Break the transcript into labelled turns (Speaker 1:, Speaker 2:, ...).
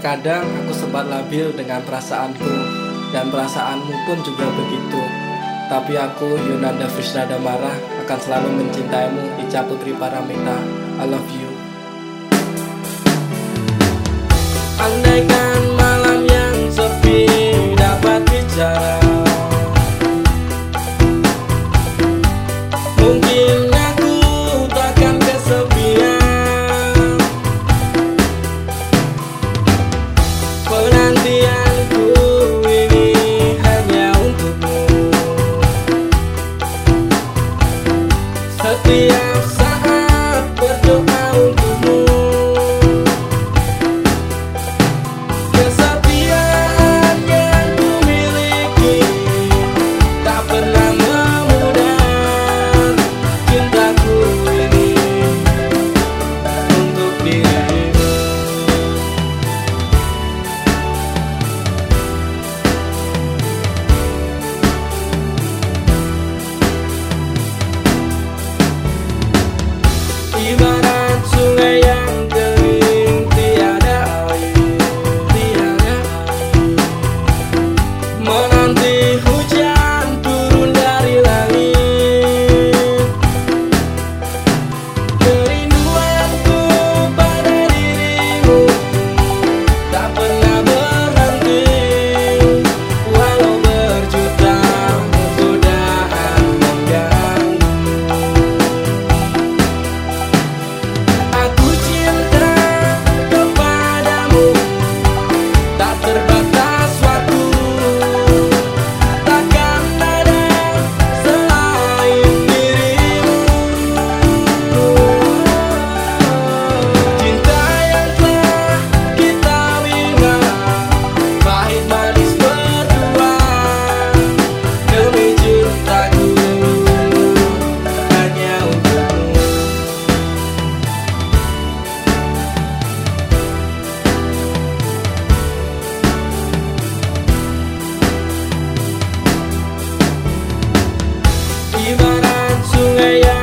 Speaker 1: Terkadang aku sempat labil dengan perasaanku, dan perasaanmu pun juga begitu. Tapi aku, Yunanda Fisradamara, akan selalu mencintaimu, Ica Putri Paramita. I love you. Andaikan malam yang sepi dapat bicara, mungkin aku takkan kesepian. Penantianku ini hanya untukmu. Setiap saat berdoa untukmu. Kesetiaan yang ku miliki tak pernah memudar. Cintaku ini untuk dirimu. Ibarat sungai yang kering, tiada air, menanti hujan turun dari langit. Kerinduanku pada dirimu tak pernah berhenti, walau berjuta godaan mengganggu. Aku cinta kepadamu, tak terbatas waktu. Takkan ada selain dirimu. Cinta yang telah kita bina, pahit manis berdua. Demi cintaku hanya untukmu. Ibarat sungai